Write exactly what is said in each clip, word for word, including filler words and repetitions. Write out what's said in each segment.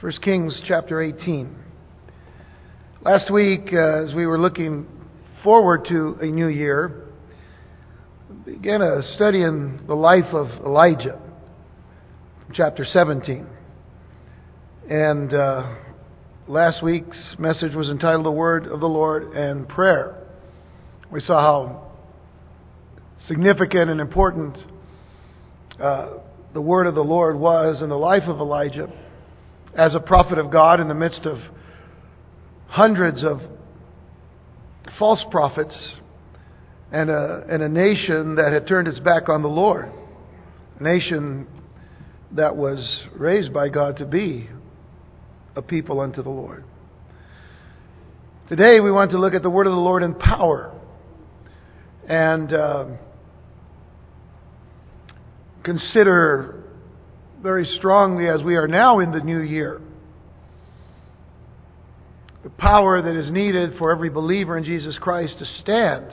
First Kings chapter eighteen. Last week, uh, as we were looking forward to a new year, we began a study in the life of Elijah, chapter seventeen. And uh, last week's message was entitled The Word of the Lord and Prayer. We saw how significant and important uh, the Word of the Lord was in the life of Elijah as a prophet of God in the midst of hundreds of false prophets and a, and a nation that had turned its back on the Lord. A nation that was raised by God to be a people unto the Lord. Today we want to look at the Word of the Lord in power and uh, consider very strongly, as we are now in the new year, the power that is needed for every believer in Jesus Christ to stand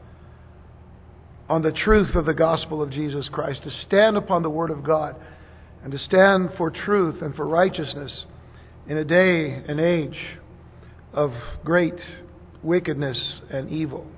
on the truth of the gospel of Jesus Christ, to stand upon the Word of God, and to stand for truth and for righteousness in a day and age of great wickedness and evil.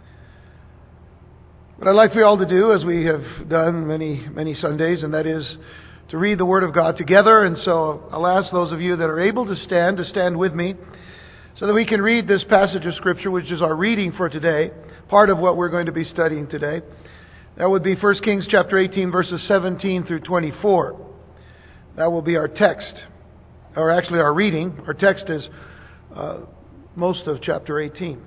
What I'd like for you all to do, as we have done many, many Sundays, and that is to read the Word of God together. And so I'll ask those of you that are able to stand, to stand with me, so that we can read this passage of Scripture, which is our reading for today, part of what we're going to be studying today. That would be First Kings chapter eighteen, verses seventeen through twenty-four. That will be our text, or actually our reading. Our text is uh, most of chapter eighteen.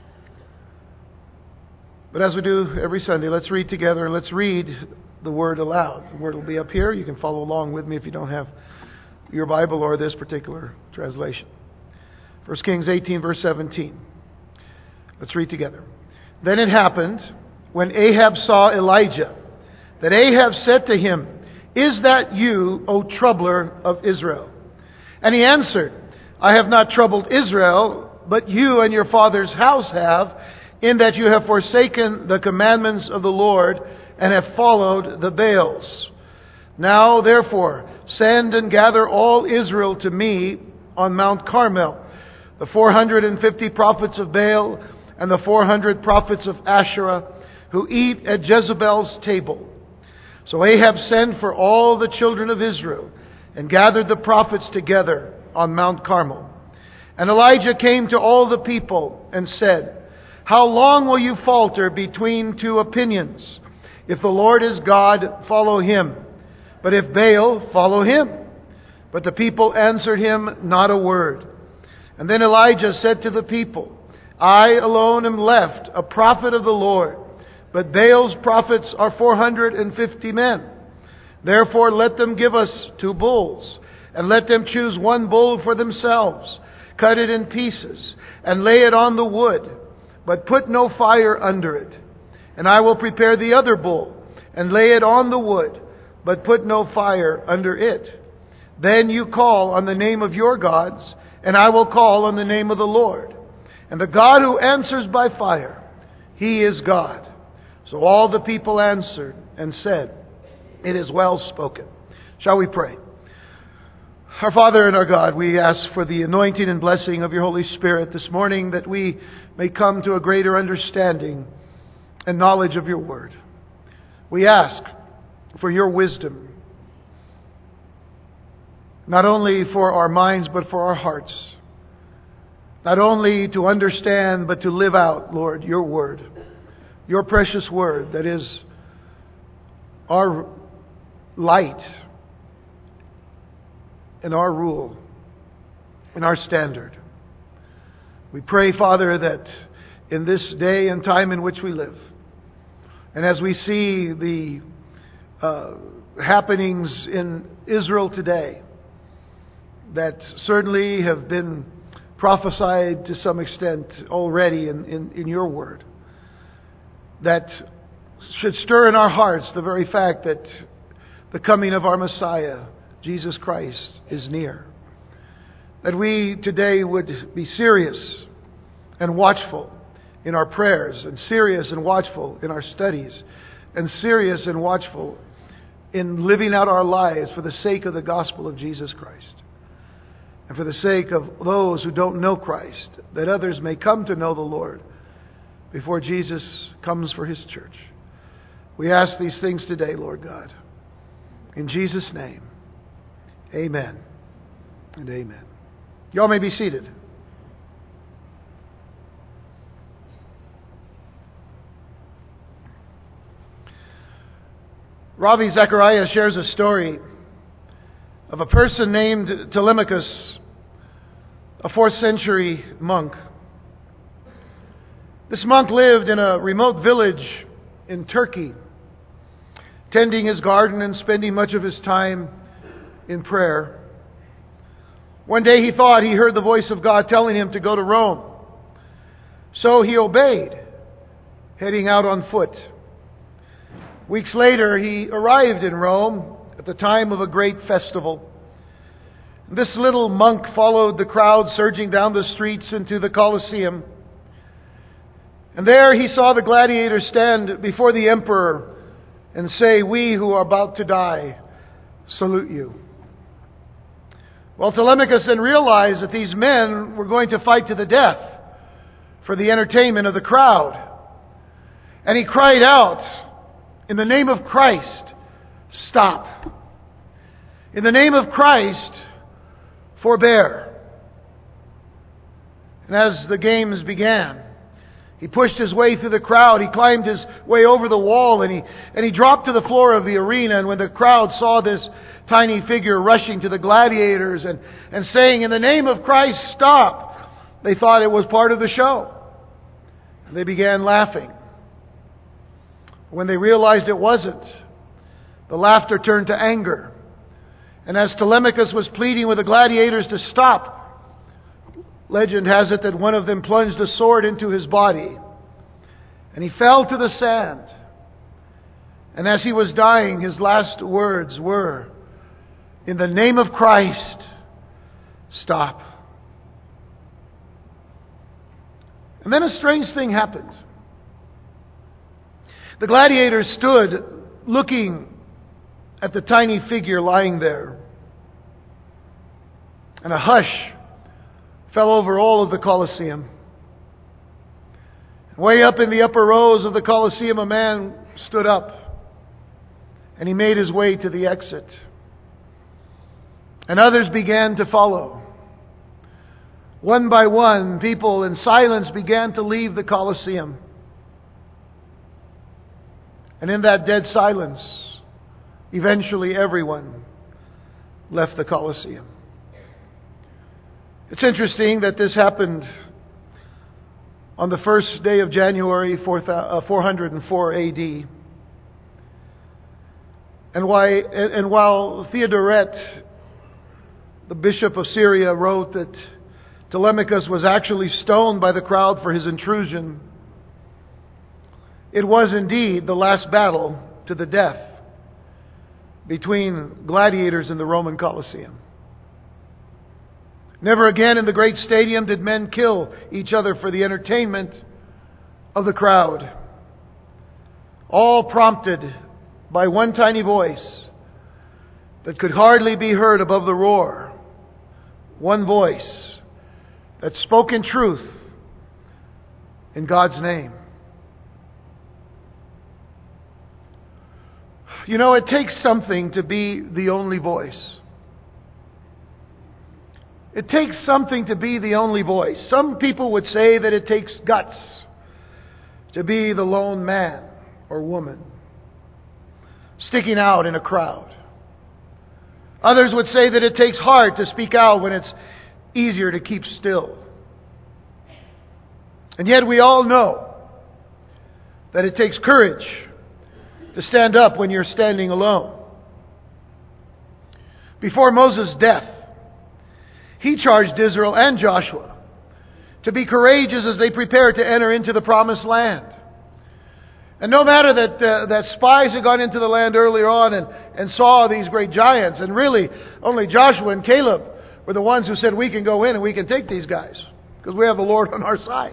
But as we do every Sunday, let's read together and let's read the Word aloud. The Word will be up here. You can follow along with me if you don't have your Bible or this particular translation. First Kings eighteen, verse seventeen. Let's read together. Then it happened, when Ahab saw Elijah, that Ahab said to him, "Is that you, O troubler of Israel?" And he answered, "I have not troubled Israel, but you and your father's house have, in that you have forsaken the commandments of the Lord and have followed the Baals. Now, therefore, send and gather all Israel to me on Mount Carmel, the four hundred and fifty prophets of Baal and the four hundred prophets of Asherah, who eat at Jezebel's table." So Ahab sent for all the children of Israel and gathered the prophets together on Mount Carmel. And Elijah came to all the people and said, "How long will you falter between two opinions? If the Lord is God, follow Him. But if Baal, follow him." But the people answered him not a word. And then Elijah said to the people, "I alone am left, a prophet of the Lord, but Baal's prophets are four hundred and fifty men. Therefore let them give us two bulls, and let them choose one bull for themselves, cut it in pieces, and lay it on the wood, but put no fire under it. And I will prepare the other bull, and lay it on the wood, but put no fire under it. Then you call on the name of your gods, and I will call on the name of the Lord. And the God who answers by fire, He is God." So all the people answered and said, "It is well spoken." Shall we pray? Our Father and our God, we ask for the anointing and blessing of your Holy Spirit this morning, that we may come to a greater understanding and knowledge of your Word. We ask for your wisdom, not only for our minds but for our hearts. Not only to understand but to live out, Lord, your Word, your precious Word that is our light and our rule and our standard. We pray, Father, that in this day and time in which we live, and as we see the uh, happenings in Israel today that certainly have been prophesied to some extent already in, in, in your Word, that should stir in our hearts the very fact that the coming of our Messiah, Jesus Christ, is near. That we today would be serious and watchful in our prayers, and serious and watchful in our studies, and serious and watchful in living out our lives for the sake of the gospel of Jesus Christ. and for the sake of those who don't know Christ, that others may come to know the Lord before Jesus comes for His church. We ask these things today, Lord God. In Jesus' name, amen and amen. Y'all may be seated. Ravi Zacharias shares a story of a person named Telemachus, a fourth century monk. This monk lived in a remote village in Turkey, tending his garden and spending much of his time in prayer. One day he thought he heard the voice of God telling him to go to Rome. So he obeyed, heading out on foot. Weeks later, he arrived in Rome at the time of a great festival. This little monk followed the crowd surging down the streets into the Colosseum. And there he saw the gladiators stand before the emperor and say, "We who are about to die salute you." Well, Telemachus then realized that these men were going to fight to the death for the entertainment of the crowd. And he cried out, "In the name of Christ, stop. In the name of Christ, forbear." And as the games began, he pushed his way through the crowd. He climbed his way over the wall, and he and he dropped to the floor of the arena. And when the crowd saw this tiny figure rushing to the gladiators and, and saying, "In the name of Christ, stop," they thought it was part of the show. And they began laughing. When they realized it wasn't, the laughter turned to anger. And as Telemachus was pleading with the gladiators to stop, legend has it that one of them plunged a sword into his body, and he fell to the sand. And as he was dying, his last words were, "In the name of Christ, stop." And then a strange thing happened. The gladiators stood looking at the tiny figure lying there. And a hush fell over all of the Colosseum. Way up in the upper rows of the Colosseum, a man stood up, and he made his way to the exit. And others began to follow. One by one, people in silence began to leave the Colosseum. And in that dead silence, eventually everyone left the Colosseum. It's interesting that this happened on the first day of January four hundred four A D. And, why, and while Theodoret, the bishop of Syria, wrote that Telemachus was actually stoned by the crowd for his intrusion, it was indeed the last battle to the death between gladiators in the Roman Colosseum. Never again in the great stadium did men kill each other for the entertainment of the crowd. All prompted by one tiny voice that could hardly be heard above the roar. One voice that spoke in truth in God's name. You know, it takes something to be the only voice. It takes something to be the only voice. Some people would say that it takes guts to be the lone man or woman sticking out in a crowd. Others would say that it takes heart to speak out when it's easier to keep still. And yet we all know that it takes courage to stand up when you're standing alone. Before Moses' death, he charged Israel and Joshua to be courageous as they prepared to enter into the promised land. And no matter that uh, that spies had gone into the land earlier on and, and saw these great giants, and really only Joshua and Caleb were the ones who said, "We can go in and we can take these guys because we have the Lord on our side."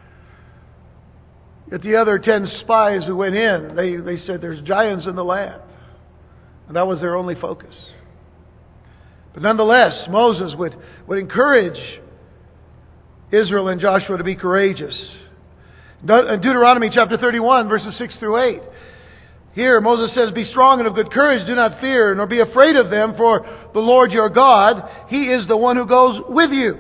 Yet the other ten spies who went in, they, they said, "There's giants in the land." And that was their only focus. But nonetheless, Moses would, would encourage Israel and Joshua to be courageous. In Deuteronomy chapter thirty-one, verses six through eight. Here Moses says, "Be strong and of good courage, do not fear, nor be afraid of them, for the Lord your God, He is the one who goes with you.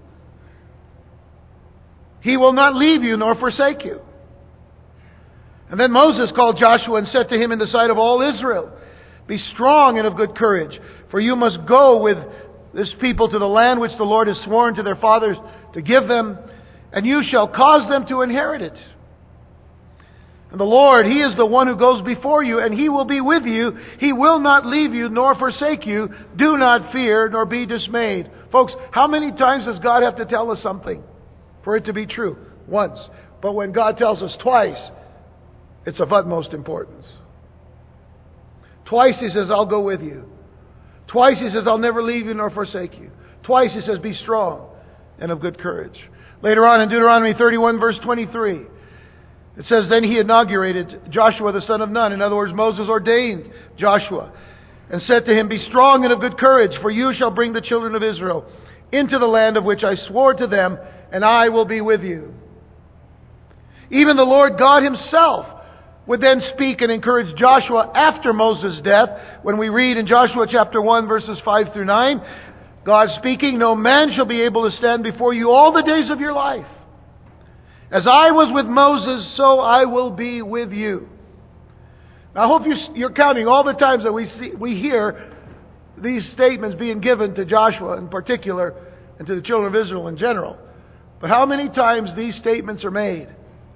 He will not leave you nor forsake you." And then Moses called Joshua and said to him in the sight of all Israel, "Be strong and of good courage, for you must go with this people to the land which the Lord has sworn to their fathers to give them, and you shall cause them to inherit it. And the Lord, He is the one who goes before you, and He will be with you. He will not leave you nor forsake you. Do not fear nor be dismayed." Folks, how many times does God have to tell us something for it to be true? Once. But when God tells us twice, it's of utmost importance. Twice He says, "I'll go with you." Twice He says, "I'll never leave you nor forsake you." Twice He says, "Be strong and of good courage." Later on in Deuteronomy thirty-one, verse twenty-three, it says, "Then He inaugurated Joshua the son of Nun." In other words, Moses ordained Joshua and said to him, "Be strong and of good courage, for you shall bring the children of Israel into the land of which I swore to them, and I will be with you." Even the Lord God Himself would then speak and encourage Joshua after Moses' death. When we read in Joshua chapter one, verses five through nine, God speaking, "No man shall be able to stand before you all the days of your life. As I was with Moses, so I will be with you." Now, I hope you, you're counting all the times that we see, we hear these statements being given to Joshua in particular and to the children of Israel in general. But how many times these statements are made?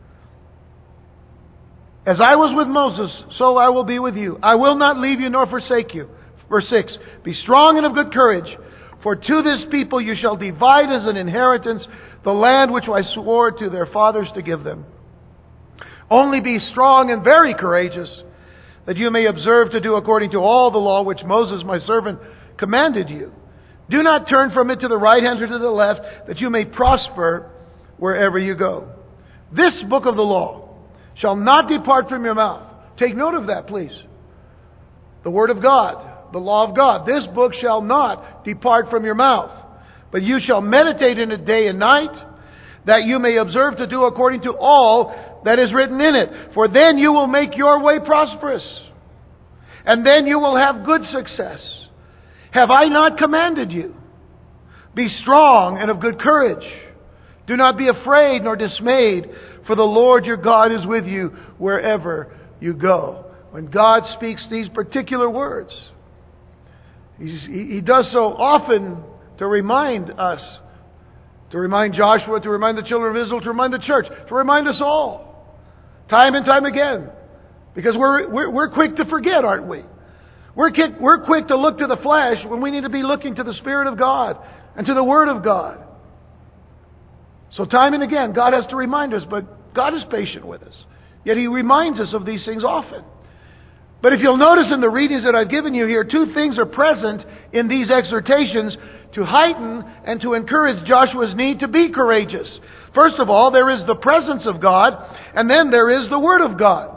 "As I was with Moses, so I will be with you. I will not leave you nor forsake you." Verse six, "Be strong and of good courage, for to this people you shall divide as an inheritance the land which I swore to their fathers to give them. Only be strong and very courageous, that you may observe to do according to all the law which Moses my servant commanded you. Do not turn from it to the right hand or to the left, that you may prosper wherever you go. This book of the law shall not depart from your mouth." Take note of that, please. The Word of God, the law of God. "This book shall not depart from your mouth, but you shall meditate in it day and night, that you may observe to do according to all that is written in it. For then you will make your way prosperous, and then you will have good success. Have I not commanded you? Be strong and of good courage. Do not be afraid nor dismayed, for the Lord your God is with you wherever you go." When God speaks these particular words, He's, he, he does so often to remind us, to remind Joshua, to remind the children of Israel, to remind the church, to remind us all, time and time again. Because we're, we're, we're quick to forget, aren't we? We're quick, we're quick to look to the flesh when we need to be looking to the Spirit of God and to the Word of God. So time and again, God has to remind us, but God is patient with us. Yet He reminds us of these things often. But if you'll notice in the readings that I've given you here, two things are present in these exhortations to heighten and to encourage Joshua's need to be courageous. First of all, there is the presence of God, and then there is the Word of God.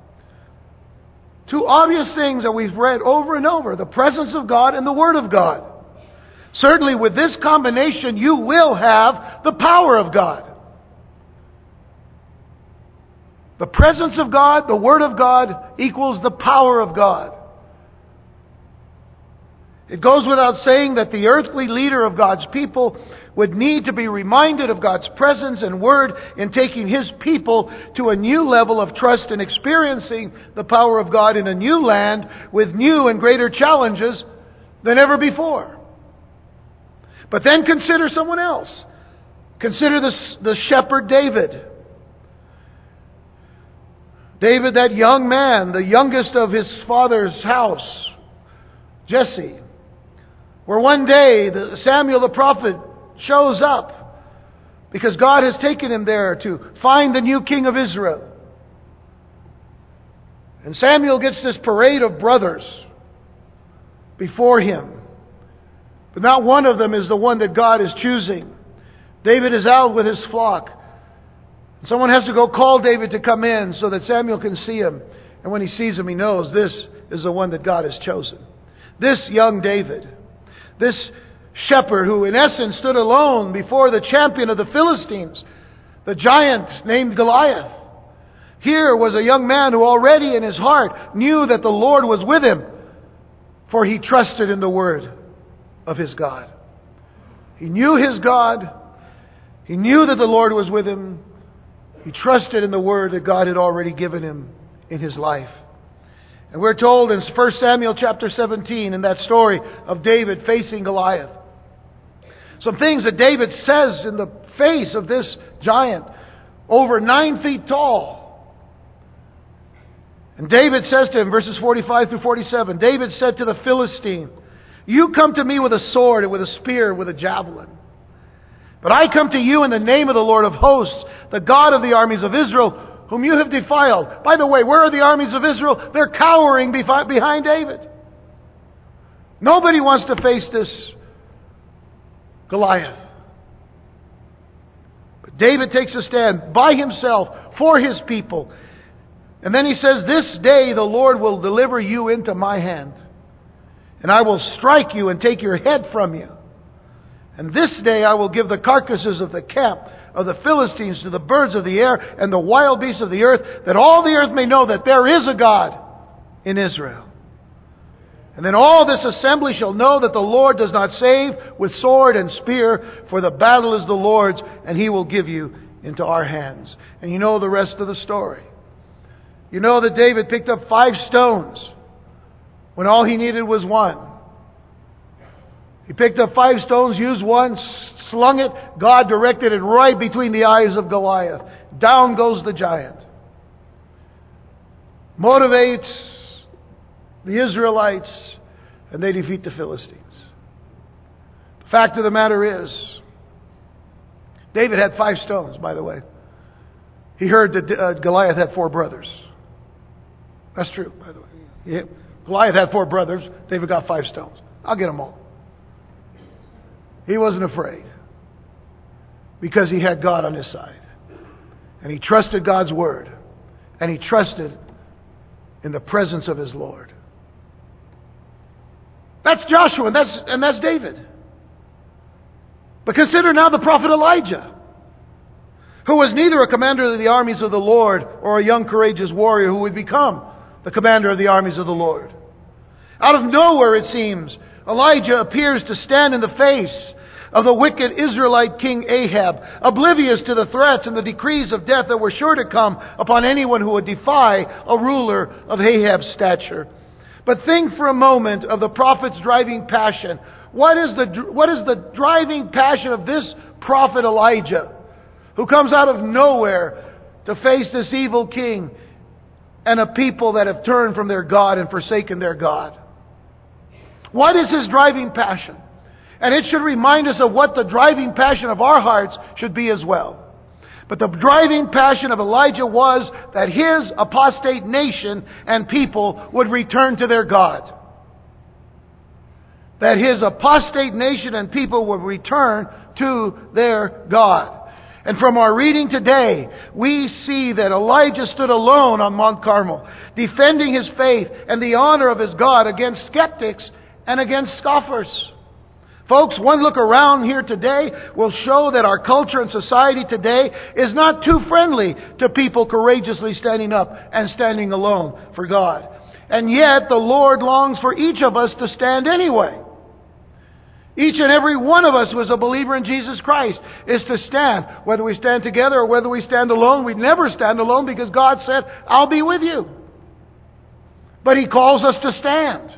Two obvious things that we've read over and over, the presence of God and the Word of God. Certainly with this combination, you will have the power of God. The presence of God, the Word of God, equals the power of God. It goes without saying that the earthly leader of God's people would need to be reminded of God's presence and Word in taking His people to a new level of trust and experiencing the power of God in a new land with new and greater challenges than ever before. But then consider someone else. Consider the, the shepherd David. David, that young man, the youngest of his father's house, Jesse, where one day the Samuel the prophet shows up because God has taken him there to find the new king of Israel. And Samuel gets this parade of brothers before him. But not one of them is the one that God is choosing. David is out with his flock. Someone has to go call David to come in so that Samuel can see him. And when he sees him, he knows this is the one that God has chosen. This young David, This shepherd who in essence stood alone before the champion of the Philistines, the giant named Goliath. Here was a young man who already in his heart knew that the Lord was with him, for he trusted in the word of his God. He knew his God. He knew that the Lord was with him. He trusted in the word that God had already given him in his life. And we're told in First Samuel chapter seventeen, in that story of David facing Goliath, some things that David says in the face of this giant, over nine feet tall. And David says to him, verses forty-five through forty-seven, David said to the Philistine, "You come to me with a sword and with a spear and with a javelin. But I come to you in the name of the Lord of hosts, the God of the armies of Israel, whom you have defiled." By the way, where are the armies of Israel? They're cowering behind David. Nobody wants to face this Goliath. But David takes a stand by himself for his people. And then he says, "This day the Lord will deliver you into my hand, and I will strike you and take your head from you. And this day I will give the carcasses of the camp of the Philistines to the birds of the air and the wild beasts of the earth, that all the earth may know that there is a God in Israel. And then all this assembly shall know that the Lord does not save with sword and spear, for the battle is the Lord's, and He will give you into our hands." And you know the rest of the story. You know that David picked up five stones when all he needed was one. He picked up five stones, used one, slung it. God directed it right between the eyes of Goliath. Down goes the giant. Motivates the Israelites, and they defeat the Philistines. The fact of the matter is, David had five stones, by the way. He heard that uh, Goliath had four brothers. That's true, by the way. Yeah. Goliath had four brothers. David got five stones. I'll get them all. He wasn't afraid because he had God on his side. And he trusted God's word. And he trusted in the presence of his Lord. That's Joshua and that's, and that's David. But consider now the prophet Elijah, who was neither a commander of the armies of the Lord or a young courageous warrior who would become the commander of the armies of the Lord. Out of nowhere, it seems, Elijah appears to stand in the face of the wicked Israelite king Ahab, oblivious to the threats and the decrees of death that were sure to come upon anyone who would defy a ruler of Ahab's stature. But think for a moment of the prophet's driving passion. What is the, what is the driving passion of this prophet Elijah, who comes out of nowhere to face this evil king and a people that have turned from their God and forsaken their God? What is his driving passion? And it should remind us of what the driving passion of our hearts should be as well. But the driving passion of Elijah was that his apostate nation and people would return to their God. That his apostate nation and people would return to their God. And from our reading today, we see that Elijah stood alone on Mount Carmel, defending his faith and the honor of his God against skeptics and against scoffers. Folks, one look around here today will show that our culture and society today is not too friendly to people courageously standing up and standing alone for God. And yet the Lord longs for each of us to stand anyway. Each and every one of us who is a believer in Jesus Christ is to stand. Whether we stand together or whether we stand alone, we never stand alone because God said, "I'll be with you." But He calls us to stand.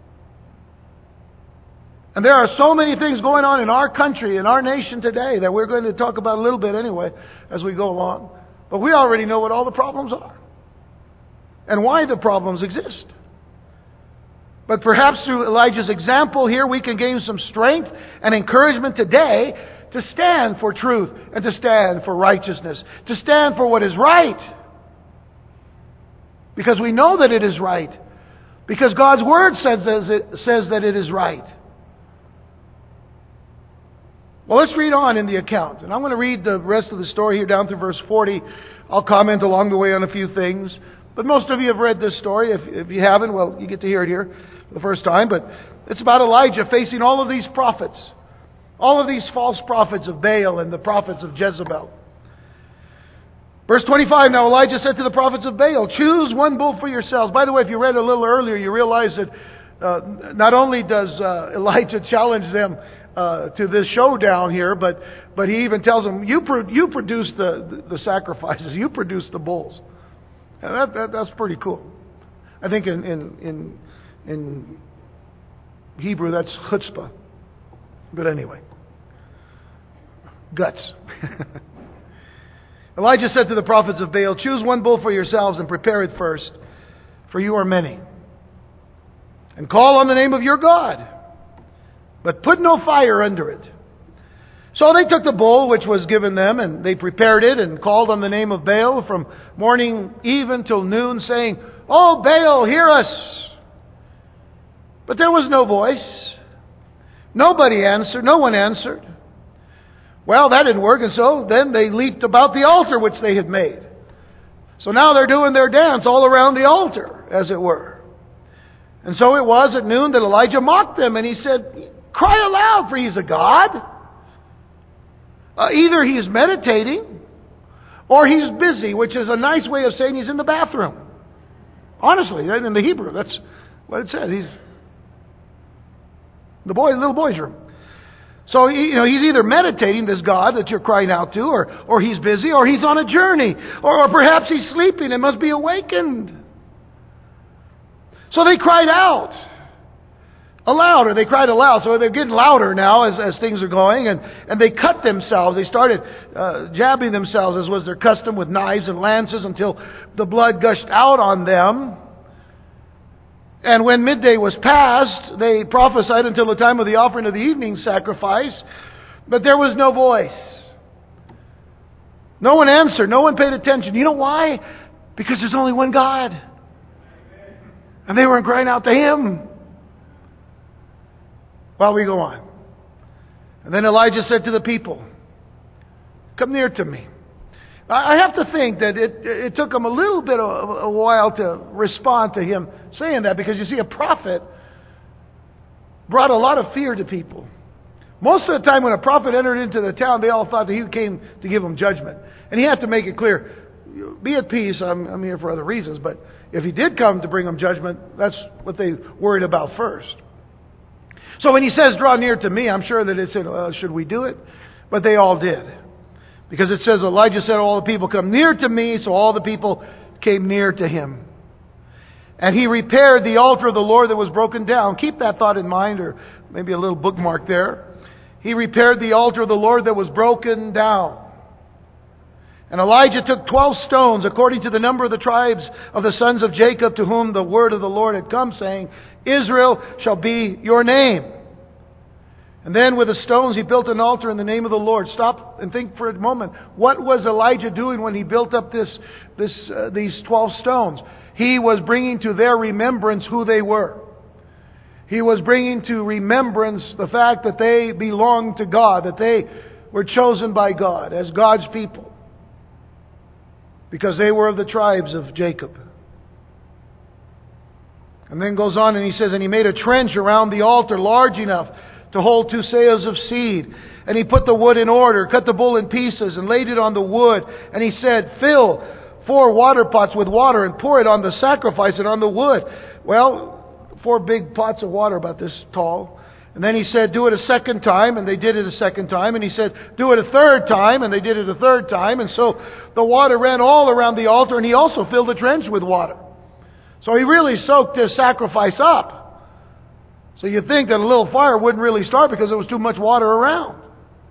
And there are so many things going on in our country, in our nation today, that we're going to talk about a little bit anyway as we go along. But we already know what all the problems are and why the problems exist. But perhaps through Elijah's example here, we can gain some strength and encouragement today to stand for truth and to stand for righteousness, to stand for what is right. Because we know that it is right. Because God's Word says, says that it is right. Well, let's read on in the account. And I'm going to read the rest of the story here down through verse forty. I'll comment along the way on a few things. But most of you have read this story. If, if you haven't, well, you get to hear it here for the first time. But it's about Elijah facing all of these prophets. All of these false prophets of Baal and the prophets of Jezebel. Verse twenty-five, now Elijah said to the prophets of Baal, choose one bull for yourselves. By the way, if you read a little earlier, you realize that uh, not only does uh, Elijah challenge them uh, to this showdown here, but but he even tells them, you pro- you produce the, the, the sacrifices, you produce the bulls. And that, that that's pretty cool. I think in in in, in Hebrew that's chutzpah. But anyway, guts. Elijah said to the prophets of Baal, choose one bull for yourselves and prepare it first, for you are many. And call on the name of your God, but put no fire under it. So they took the bull which was given them, and they prepared it and called on the name of Baal from morning even till noon, saying, O Baal, hear us. But there was no voice. Nobody answered. No one answered. Well, that didn't work, and so then they leaped about the altar which they had made. So now they're doing their dance all around the altar, as it were. And so it was at noon that Elijah mocked them, and he said, cry aloud, for he's a god. Uh, either he's meditating, or he's busy, which is a nice way of saying he's in the bathroom. Honestly, in the Hebrew, that's what it says. He's the boy, little boy's room. So, you know, he's either meditating, this God that you're crying out to, or, or he's busy, or he's on a journey, or, or perhaps he's sleeping and must be awakened. So they cried out aloud, or they cried aloud. So they're getting louder now as, as things are going, and, and they cut themselves. They started uh, jabbing themselves, as was their custom, with knives and lances until the blood gushed out on them. And when midday was past, they prophesied until the time of the offering of the evening sacrifice, but there was no voice. No one answered. No one paid attention. You know why? Because there's only one God. And they weren't crying out to Him. Well, we go on. And then Elijah said to the people, come near to me. I have to think that it, it took them a little bit of a while to respond to him saying that, because you see, a prophet brought a lot of fear to people. Most of the time when a prophet entered into the town, they all thought that he came to give them judgment. And he had to make it clear, be at peace, I'm, I'm here for other reasons. But if he did come to bring them judgment, that's what they worried about first. So when he says, draw near to me, I'm sure that it said, uh, should we do it? But they all did. Because it says, Elijah said, all the people come near to me. So all the people came near to him. And he repaired the altar of the Lord that was broken down. Keep that thought in mind, or maybe a little bookmark there. He repaired the altar of the Lord that was broken down. And Elijah took twelve stones, according to the number of the tribes of the sons of Jacob, to whom the word of the Lord had come, saying, Israel shall be your name. And then with the stones he built an altar in the name of the Lord. Stop and think for a moment. What was Elijah doing when he built up this, this, uh, these twelve stones? He was bringing to their remembrance who they were. He was bringing to remembrance the fact that they belonged to God, that they were chosen by God as God's people, because they were of the tribes of Jacob. And then goes on and he says, and he made a trench around the altar large enough to hold two seahs of seed. And he put the wood in order, cut the bull in pieces, and laid it on the wood. And he said, fill four water pots with water and pour it on the sacrifice and on the wood. Well, four big pots of water about this tall. And then he said, do it a second time. And they did it a second time. And he said, do it a third time. And they did it a third time. And so the water ran all around the altar. And he also filled the trench with water. So he really soaked his sacrifice up. So you'd think that a little fire wouldn't really start because there was too much water around.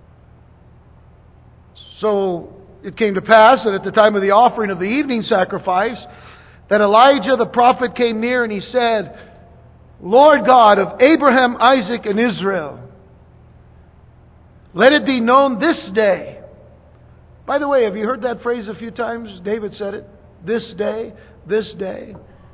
So it came to pass that at the time of the offering of the evening sacrifice, that Elijah the prophet came near and he said, Lord God of Abraham, Isaac, and Israel, let it be known this day. By the way, have you heard that phrase a few times? David said it. This day, this day.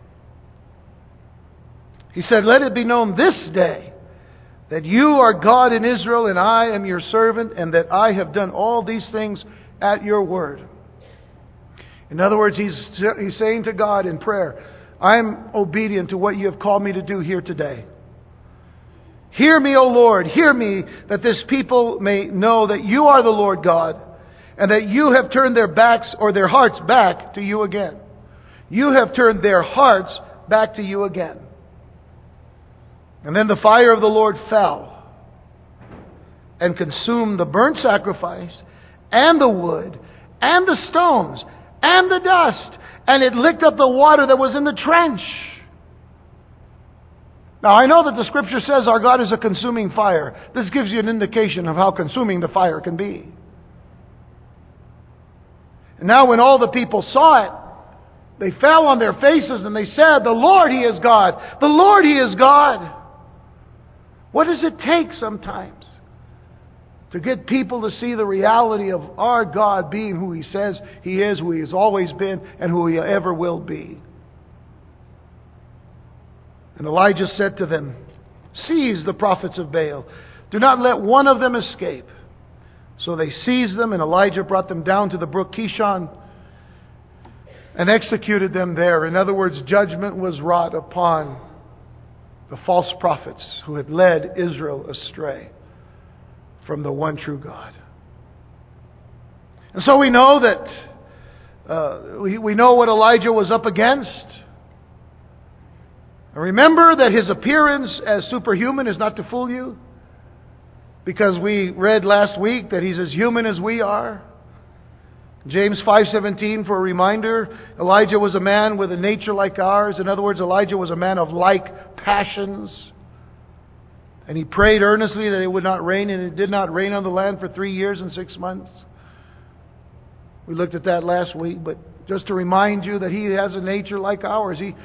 He said, let it be known this day that you are God in Israel, and I am your servant, and that I have done all these things at your word. In other words, he's, he's saying to God in prayer, I'm obedient to what you have called me to do here today. Hear me, O Lord, hear me, that this people may know that you are the Lord God, and that you have turned their backs or their hearts back to you again. You have turned their hearts back to you again. And then the fire of the Lord fell and consumed the burnt sacrifice and the wood and the stones and the dust, and it licked up the water that was in the trench. Now, I know that the Scripture says our God is a consuming fire. This gives you an indication of how consuming the fire can be. And now when all the people saw it, they fell on their faces and they said, the Lord, He is God. The Lord, He is God. What does it take sometimes to get people to see the reality of our God being who He says He is, who He has always been, and who He ever will be? And Elijah said to them, seize the prophets of Baal. Do not let one of them escape. So they seized them, and Elijah brought them down to the brook Kishon and executed them there. In other words, judgment was wrought upon the false prophets who had led Israel astray from the one true God. And so we know that uh, we, we know what Elijah was up against. And remember that his appearance as superhuman is not to fool you, because we read last week that he's as human as we are. James five seventeen, for a reminder, Elijah was a man with a nature like ours. In other words, Elijah was a man of like passions. And he prayed earnestly that it would not rain, and it did not rain on the land for three years and six months. We looked at that last week, but just to remind you that he has a nature like ours. He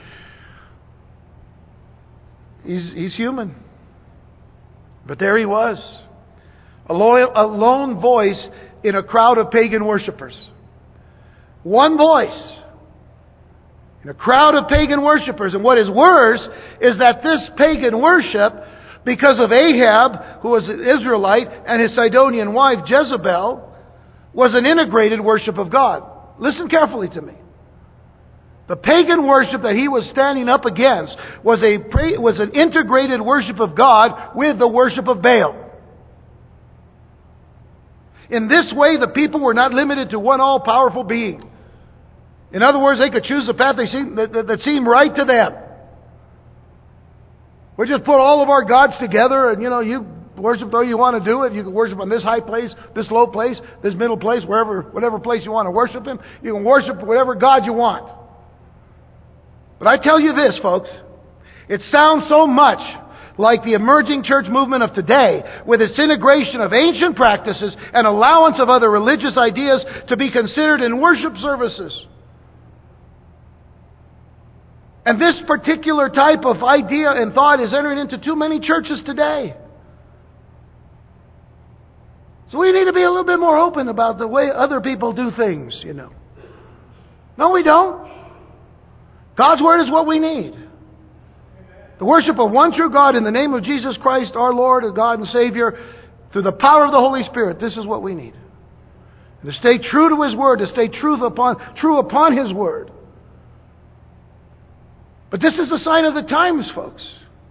He's, he's human. But there he was. A, loyal, a lone voice in a crowd of pagan worshippers. One voice in a crowd of pagan worshippers. And what is worse is that this pagan worship, because of Ahab, who was an Israelite, and his Sidonian wife Jezebel, was an integrated worship of God. Listen carefully to me. The pagan worship that he was standing up against was a was an integrated worship of God with the worship of Baal. In this way, the people were not limited to one all-powerful being. In other words, they could choose the path they seem, that, that, that seemed right to them. We just put all of our gods together, and you know, you worship though you want to do it. You can worship on this high place, this low place, this middle place, wherever, whatever place you want to worship Him. You can worship whatever God you want. But I tell you this, folks, it sounds so much like the emerging church movement of today, with its integration of ancient practices and allowance of other religious ideas to be considered in worship services. And this particular type of idea and thought is entering into too many churches today. So we need to be a little bit more open about the way other people do things, you know. No, we don't. God's Word is what we need. The worship of one true God in the name of Jesus Christ, our Lord, our God and Savior, through the power of the Holy Spirit. This is what we need. And to stay true to His Word, to stay truth upon, true upon His Word. But this is a sign of the times, folks.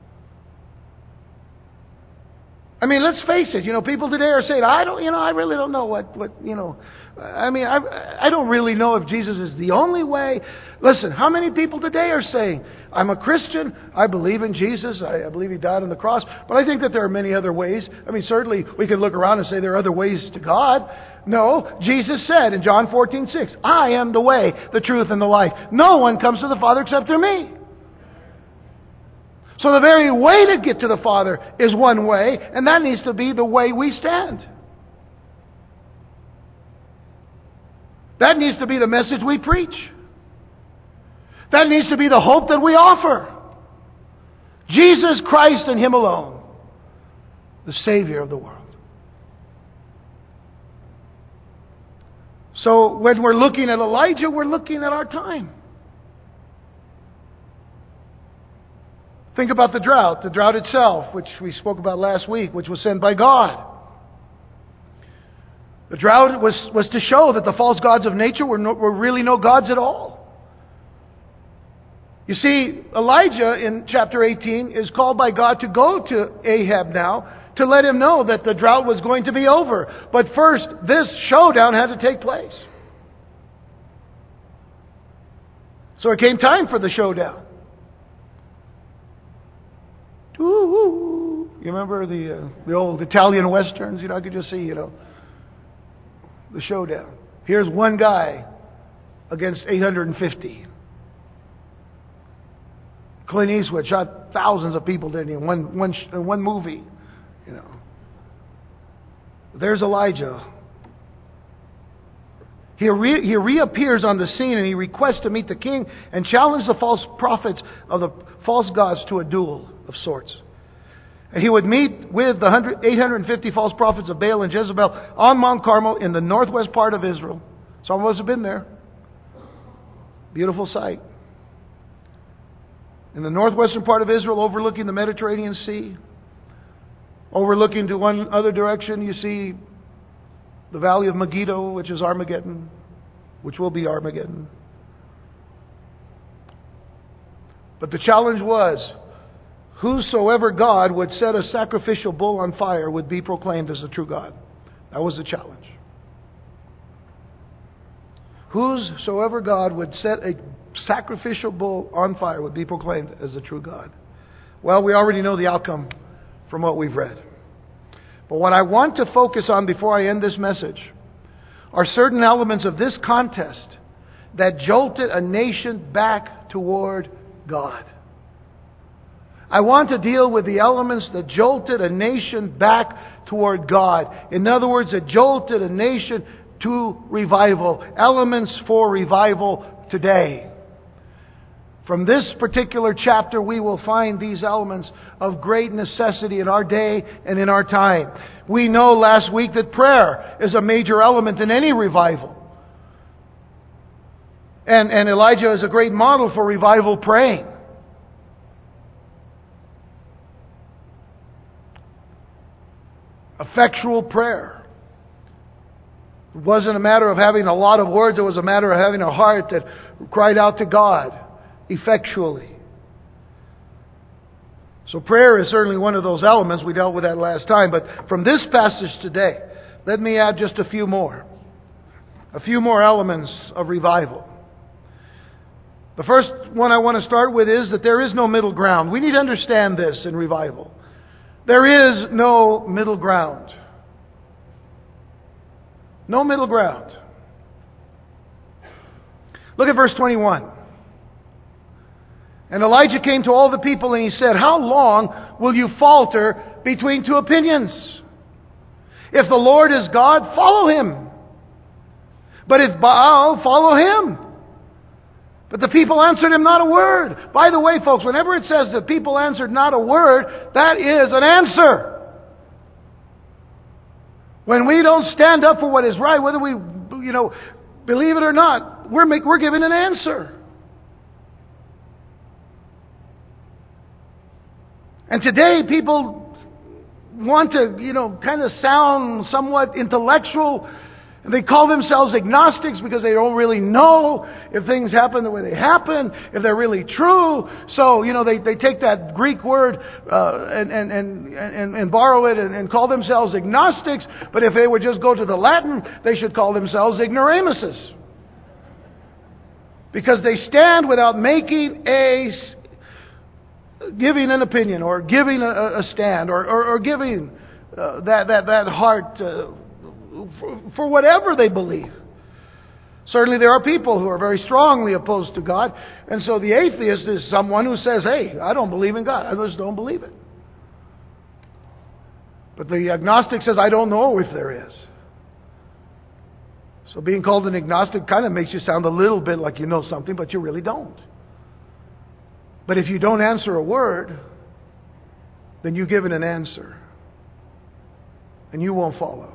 I mean, let's face it. You know, people today are saying, I don't, you know, I really don't know what, what, you know, I mean, I, I don't really know if Jesus is the only way. Listen, how many people today are saying, I'm a Christian, I believe in Jesus, I, I believe He died on the cross, but I think that there are many other ways. I mean, certainly we can look around and say there are other ways to God. No, Jesus said in John fourteen six, I am the way, the truth, and the life. No one comes to the Father except through me. So the very way to get to the Father is one way, and that needs to be the way we stand. That needs to be the message we preach. That needs to be the hope that we offer. Jesus Christ and Him alone, the Savior of the world. So when we're looking at Elijah, we're looking at our time. Think about the drought, the drought itself, which we spoke about last week, which was sent by God. The drought was, was to show that the false gods of nature were, no, were really no gods at all. You see, Elijah in chapter eighteen is called by God to go to Ahab now to let him know that the drought was going to be over. But first, this showdown had to take place. So it came time for the showdown. Ooh, you remember the uh, the old Italian westerns? You know, I could just see, you know, the showdown. Here's one guy against eight hundred fifty. Clint Eastwood shot thousands of people, didn't he, in one, one, in one movie. You know. There's Elijah. He, re, he reappears on the scene and he requests to meet the king and challenge the false prophets of the false gods to a duel of sorts. And he would meet with the eight hundred fifty false prophets of Baal and Jezebel on Mount Carmel in the northwest part of Israel. Some of us have been there. Beautiful sight. In the northwestern part of Israel, overlooking the Mediterranean Sea, overlooking to one other direction, you see the valley of Megiddo, which is Armageddon, which will be Armageddon. But the challenge was, whosoever God would set a sacrificial bull on fire would be proclaimed as the true God. That was the challenge. Whosoever God would set a sacrificial bull on fire would be proclaimed as the true God. Well, we already know the outcome from what we've read. But what I want to focus on before I end this message are certain elements of this contest that jolted a nation back toward God. I want to deal with the elements that jolted a nation back toward God. In other words, that jolted a nation to revival. Elements for revival today. From this particular chapter, we will find these elements of great necessity in our day and in our time. We know last week that prayer is a major element in any revival. And, and Elijah is a great model for revival praying. Effectual prayer. It wasn't a matter of having a lot of words, it was a matter of having a heart that cried out to God effectually. So prayer is certainly one of those elements. We dealt with that last time. But from this passage today, let me add just a few more. A few more elements of revival. The first one I want to start with is that there is no middle ground. We need to understand this in revival. There is no middle ground. No middle ground. Look at verse twenty-one. And Elijah came to all the people and he said, how long will you falter between two opinions? If the Lord is God, follow Him. But if Baal, follow him. But the people answered him not a word. By the way, folks, whenever it says the people answered not a word, that is an answer. When we don't stand up for what is right, whether we, you know, believe it or not, we're make, we're given an answer. And today people want to, you know, kind of sound somewhat intellectual. And they call themselves agnostics because they don't really know if things happen the way they happen, if they're really true. So, you know, they, they take that Greek word uh, and, and, and, and, and borrow it and, and call themselves agnostics. But if they would just go to the Latin, they should call themselves ignoramuses. Because they stand without making a... giving an opinion or giving a, a stand or, or, or giving uh, that, that, that heart uh, for, for whatever they believe. Certainly there are people who are very strongly opposed to God. And so the atheist is someone who says, hey, I don't believe in God. I just don't believe it. But the agnostic says, I don't know if there is. So being called an agnostic kind of makes you sound a little bit like you know something, but you really don't. But if you don't answer a word, then you're given an answer. And you won't follow.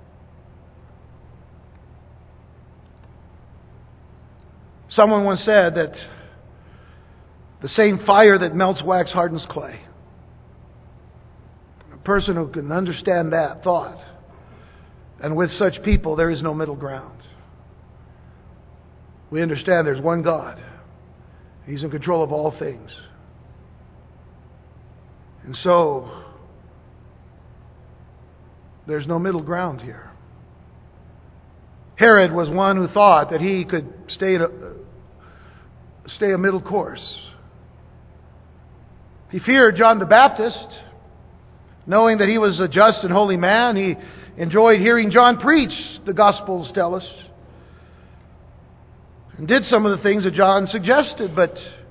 Someone once said that the same fire that melts wax hardens clay. A person who can understand that thought And with such people, there is no middle ground. We understand there's one God. He's in control of all things. And so, there's no middle ground here. Herod was one who thought that he could stay a, stay a middle course. He feared John the Baptist, knowing that he was a just and holy man. He enjoyed hearing John preach, the Gospels tell us, and did some of the things that John suggested. But,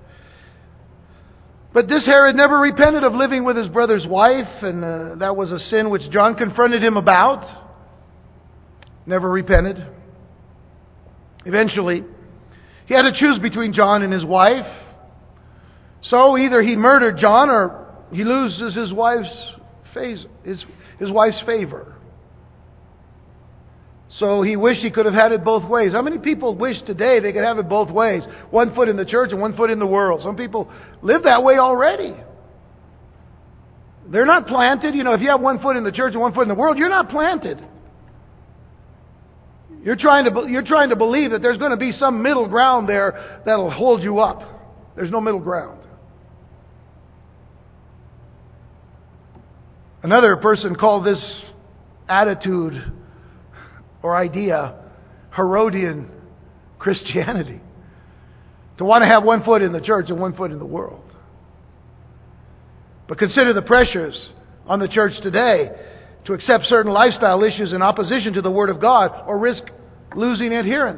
but this Herod never repented of living with his brother's wife, and uh, that was a sin which John confronted him about. Never repented. Eventually, he had to choose between John and his wife. So either he murdered John or he loses his wife's phase, his, his wife's favor. So he wished he could have had it both ways. How many people wish today they could have it both ways? One foot in the church and one foot in the world. Some people live that way already. They're not planted. You know, if you have one foot in the church and one foot in the world, you're not planted. You're trying to you're trying to believe that there's going to be some middle ground there that'll hold you up. There's no middle ground. Another person called this attitude or idea Herodian Christianity. To want to have one foot in the church and one foot in the world. But consider the pressures on the church today to accept certain lifestyle issues in opposition to the Word of God or risk losing adherents.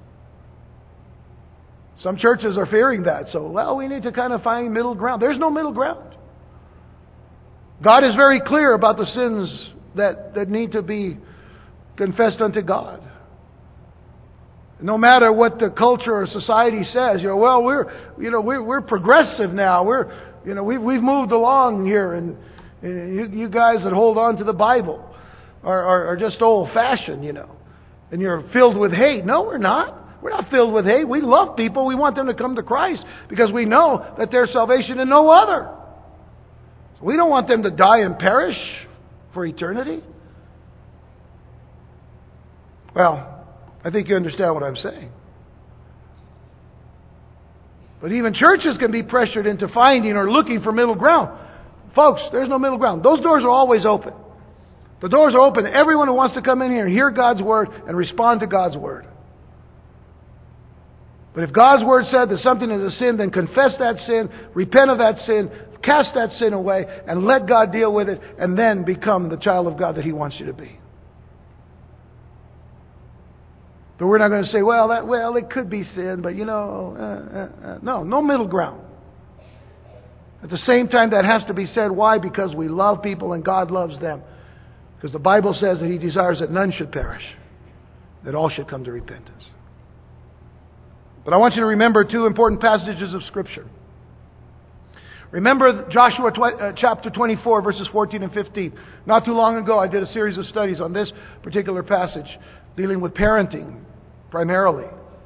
Some churches are fearing that. So, well, we need to kind of find middle ground. There's no middle ground. God is very clear about the sins that, that need to be confessed unto God. No matter what the culture or society says, you know, well, we're, you know, we're, we're progressive now. We're, you know, we've, we've moved along here, and You, you guys that hold on to the Bible are, are, are just old-fashioned, you know. And you're filled with hate. No, we're not. We're not filled with hate. We love people. We want them to come to Christ because we know that there's salvation in no other. So we don't want them to die and perish for eternity. Well, I think you understand what I'm saying. But even churches can be pressured into finding or looking for middle ground. Folks, there's no middle ground. Those doors are always open. The doors are open to everyone who wants to come in here and hear God's Word and respond to God's Word. But if God's Word said that something is a sin, then confess that sin, repent of that sin, cast that sin away, and let God deal with it, and then become the child of God that He wants you to be. But we're not going to say, well, that well, it could be sin, but you know, uh, uh, uh. no, no middle ground. At the same time, that has to be said. Why? Because we love people and God loves them. Because the Bible says that He desires that none should perish, that all should come to repentance. But I want you to remember two important passages of Scripture. Remember Joshua chapter twenty-four, verses fourteen and fifteen. Not too long ago, I did a series of studies on this particular passage, dealing with parenting, primarily.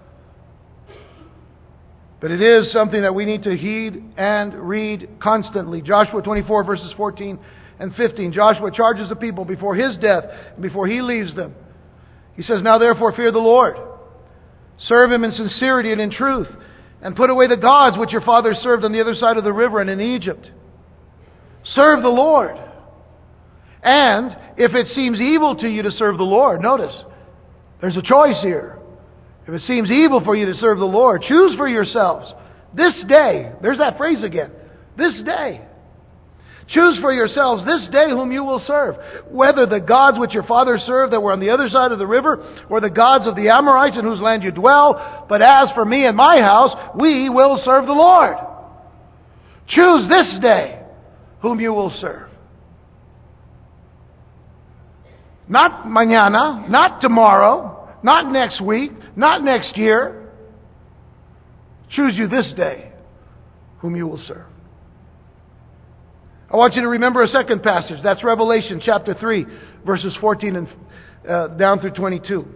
But it is something that we need to heed and read constantly. Joshua twenty-four, verses fourteen and fifteen. Joshua charges the people before his death, and before he leaves them. He says, "Now therefore fear the Lord. Serve Him in sincerity and in truth, and put away the gods which your fathers served on the other side of the river and in Egypt. Serve the Lord. And if it seems evil to you to serve the Lord," notice, there's a choice here. If it seems evil for you to serve the Lord, choose for yourselves this day. There's that phrase again. This day. Choose for yourselves this day whom you will serve. Whether the gods which your fathers served that were on the other side of the river, or the gods of the Amorites in whose land you dwell. But as for me and my house, we will serve the Lord. Choose this day whom you will serve. Not mañana, not tomorrow, not next week, not next year. Choose you this day whom you will serve. I want you to remember a second passage. That's Revelation chapter three, verses fourteen and uh, down through twenty-two.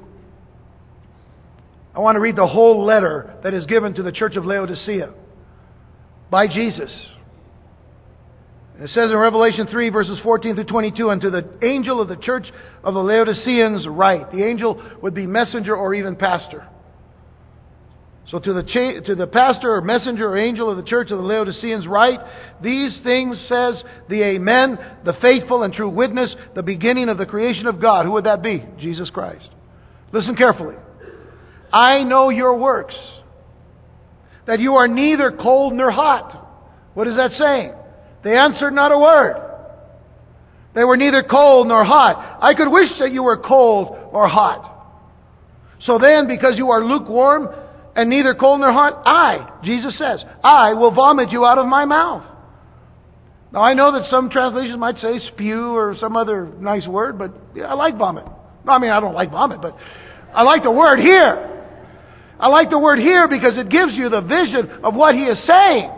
I want to read the whole letter that is given to the church of Laodicea by Jesus. It says in Revelation three, verses fourteen through twenty-two, "And to the angel of the church of the Laodiceans write." The angel would be messenger or even pastor. So to the cha- to the pastor or messenger or angel of the church of the Laodiceans write, "These things says the Amen, the faithful and true witness, the beginning of the creation of God." Who would that be? Jesus Christ. Listen carefully. "I know your works, that you are neither cold nor hot." What is that saying? They answered not a word. They were neither cold nor hot. I could wish that you were cold or hot. So then, because you are lukewarm and neither cold nor hot, I, Jesus says, I will vomit you out of my mouth. Now I know that some translations might say spew or some other nice word, but yeah, I like vomit. No, I mean, I don't like vomit, but I like the word here. I like the word here because it gives you the vision of what he is saying.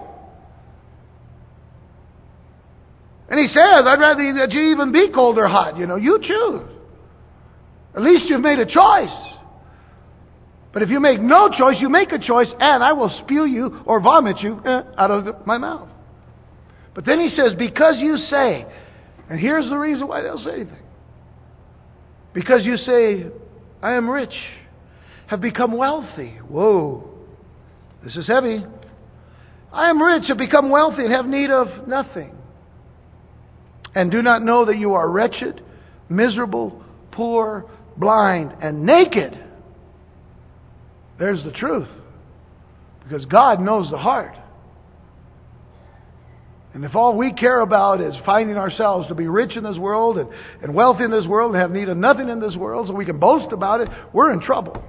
And he says, I'd rather that you even be cold or hot. You know, you choose. At least you've made a choice. But if you make no choice, you make a choice, and I will spew you or vomit you eh, out of my mouth. But then he says, because you say, and here's the reason why they'll say anything. Because you say, I am rich, have become wealthy. Whoa, this is heavy. I am rich, have become wealthy, and have need of nothing. And do not know that you are wretched, miserable, poor, blind, and naked. There's the truth. Because God knows the heart. And if all we care about is finding ourselves to be rich in this world and, and wealthy in this world and have need of nothing in this world so we can boast about it, we're in trouble.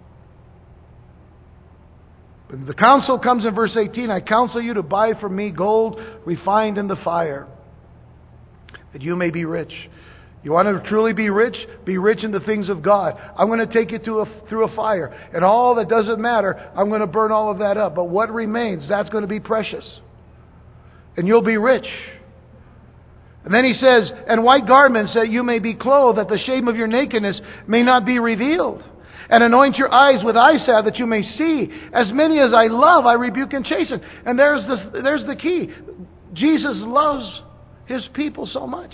But the counsel comes in verse eighteen, I counsel you to buy from me gold refined in the fire, that you may be rich. You want to truly be rich? Be rich in the things of God. I'm going to take you to a, through a fire. And all that doesn't matter, I'm going to burn all of that up. But what remains, that's going to be precious. And you'll be rich. And then he says, and white garments that you may be clothed, that the shame of your nakedness may not be revealed. And anoint your eyes with eye salve that you may see. As many as I love, I rebuke and chasten. And there's the, there's the key. Jesus loves His people so much.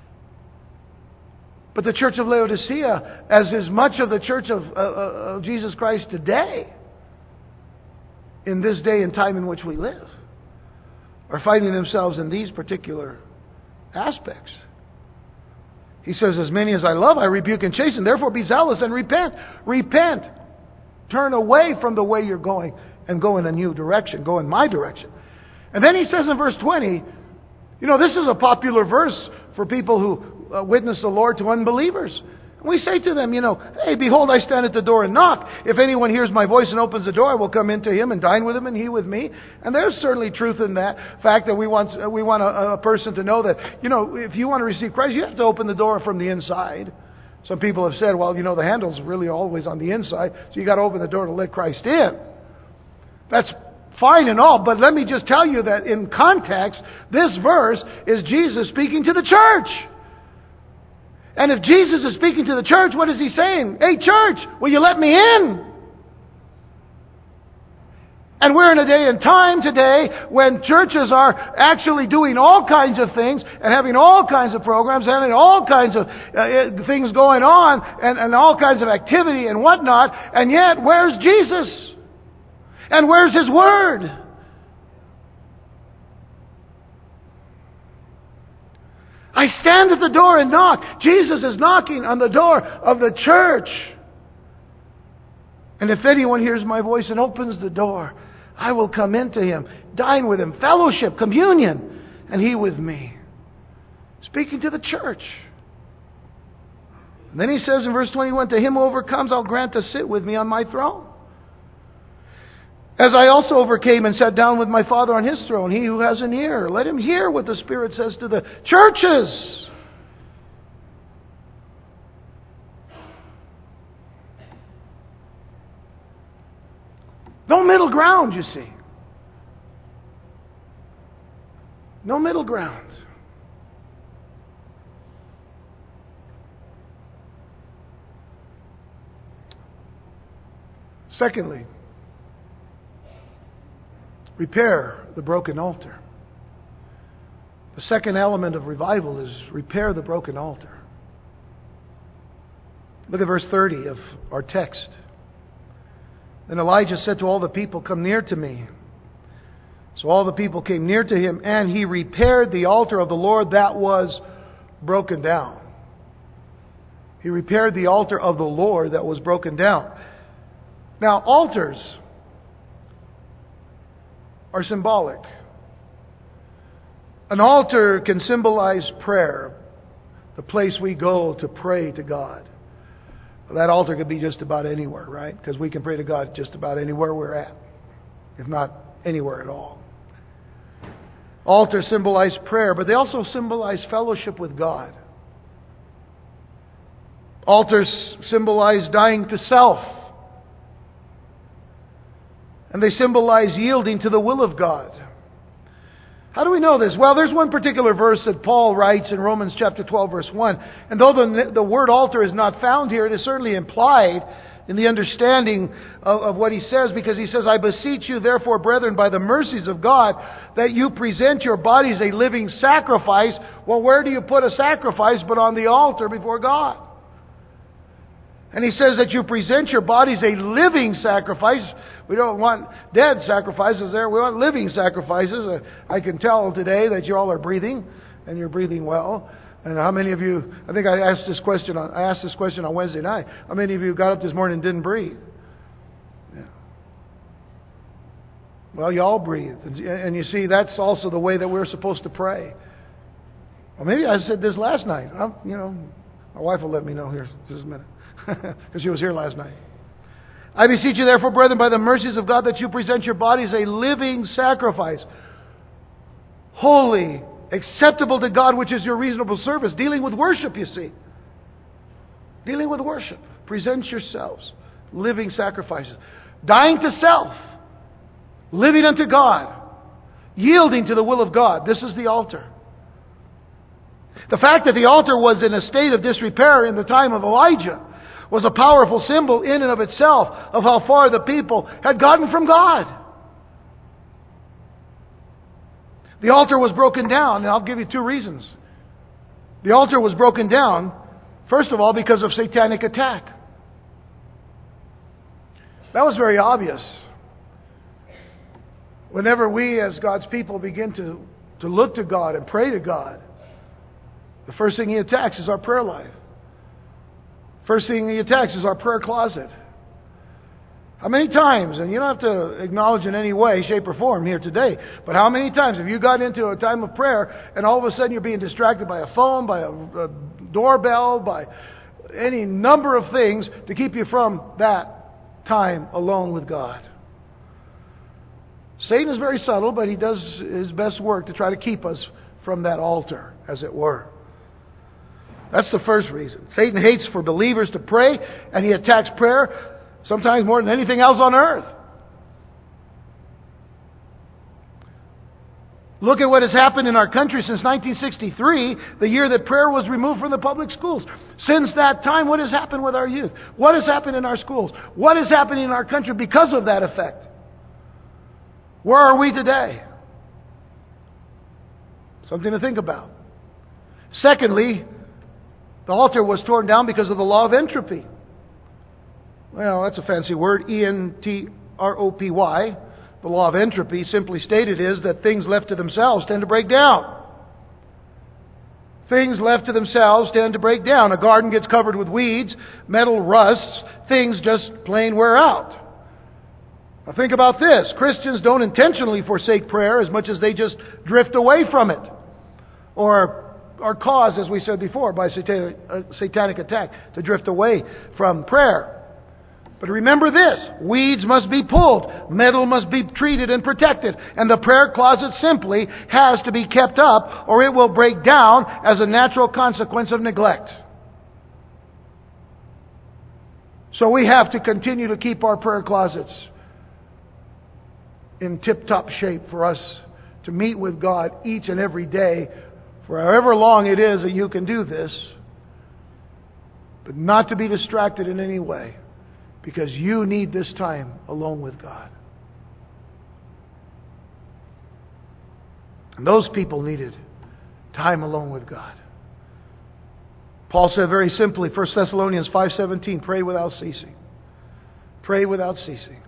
But the church of Laodicea, as is much of the church of, uh, of Jesus Christ today, in this day and time in which we live, are finding themselves in these particular aspects. He says, as many as I love, I rebuke and chasten. Therefore be zealous and repent. Repent. Turn away from the way you're going and go in a new direction. Go in my direction. And then he says in verse twenty, you know, this is a popular verse for people who uh, witness the Lord to unbelievers. We say to them, you know, hey, behold, I stand at the door and knock. If anyone hears my voice and opens the door, I will come into him and dine with him and he with me. And there's certainly truth in that fact that we want we want a, a person to know that, you know, if you want to receive Christ, you have to open the door from the inside. Some people have said, well, you know, the handle's really always on the inside, so you got to open the door to let Christ in. That's fine and all, but let me just tell you that in context, this verse is Jesus speaking to the church. And if Jesus is speaking to the church, what is He saying? Hey, church, will you let me in? And we're in a day and time today when churches are actually doing all kinds of things and having all kinds of programs, having all kinds of uh, things going on and, and all kinds of activity and whatnot. And yet, where's Jesus? And where's His Word? I stand at the door and knock. Jesus is knocking on the door of the church. And if anyone hears my voice and opens the door, I will come into him, dine with him, fellowship, communion, and he with me. Speaking to the church. And then he says in verse twenty-one, to him who overcomes, I'll grant to sit with me on my throne, as I also overcame and sat down with my Father on His throne. He who has an ear, let him hear what the Spirit says to the churches. No middle ground, you see. No middle ground. Secondly, repair the broken altar. The second element of revival is repair the broken altar. Look at verse thirty of our text. Then Elijah said to all the people, "Come near to me." So all the people came near to him, and he repaired the altar of the Lord that was broken down. He repaired the altar of the Lord that was broken down. Now, altars are symbolic. An altar can symbolize prayer, the place we go to pray to God. That altar could be just about anywhere, right? Because we can pray to God just about anywhere we're at, if not anywhere at all. Altars symbolize prayer, but they also symbolize fellowship with God. Altars symbolize dying to self. And they symbolize yielding to the will of God. How do we know this? Well, there's one particular verse that Paul writes in Romans chapter twelve, verse one. And though the, the word altar is not found here, it is certainly implied in the understanding of, of what he says, because he says, "I beseech you, therefore, brethren, by the mercies of God, that you present your bodies a living sacrifice." Well, where do you put a sacrifice but on the altar before God? And he says that you present your bodies a living sacrifice. We don't want dead sacrifices there. We want living sacrifices. Uh, I can tell today that you all are breathing, and you're breathing well. And how many of you, I think I asked this question on, I asked this question on Wednesday night. How many of you got up this morning and didn't breathe? Yeah. Well, you all breathe. And, and you see, that's also the way that we're supposed to pray. Well, maybe I said this last night. I'm, you know, my wife will let me know here in just a minute. Because she was here last night. "I beseech you, therefore, brethren, by the mercies of God, that you present your bodies a living sacrifice, holy, acceptable to God, which is your reasonable service." Dealing with worship, you see. Dealing with worship. Present yourselves living sacrifices. Dying to self. Living unto God. Yielding to the will of God. This is the altar. The fact that the altar was in a state of disrepair in the time of Elijah was a powerful symbol in and of itself of how far the people had gotten from God. The altar was broken down, and I'll give you two reasons. The altar was broken down, first of all, because of satanic attack. That was very obvious. Whenever we as God's people begin to, to look to God and pray to God, the first thing He attacks is our prayer life. First thing He attacks is our prayer closet. How many times, and you don't have to acknowledge in any way, shape, or form here today, but how many times have you got into a time of prayer and all of a sudden you're being distracted by a phone, by a, a doorbell, by any number of things to keep you from that time alone with God? Satan is very subtle, but he does his best work to try to keep us from that altar, as it were. That's the first reason. Satan hates for believers to pray, and he attacks prayer sometimes more than anything else on earth. Look at what has happened in our country since nineteen sixty-three, the year that prayer was removed from the public schools. Since that time, what has happened with our youth? What has happened in our schools? What is happening in our country because of that effect? Where are we today? Something to think about. Secondly, the altar was torn down because of the law of entropy. Well, that's a fancy word, E N T R O P Y. The law of entropy, simply stated, is that things left to themselves tend to break down. Things left to themselves tend to break down. A garden gets covered with weeds, metal rusts, things just plain wear out. Now think about this. Christians don't intentionally forsake prayer as much as they just drift away from it. Or are caused, as we said before, by satanic, uh, satanic attack, to drift away from prayer. But remember this, weeds must be pulled, metal must be treated and protected, and the prayer closet simply has to be kept up, or it will break down as a natural consequence of neglect. So we have to continue to keep our prayer closets in tip-top shape for us to meet with God each and every day, for however long it is that you can do this, but not to be distracted in any way, because you need this time alone with God. And those people needed Time alone with God. Paul said very simply, First Thessalonians five seventeen, pray without ceasing. Pray without ceasing.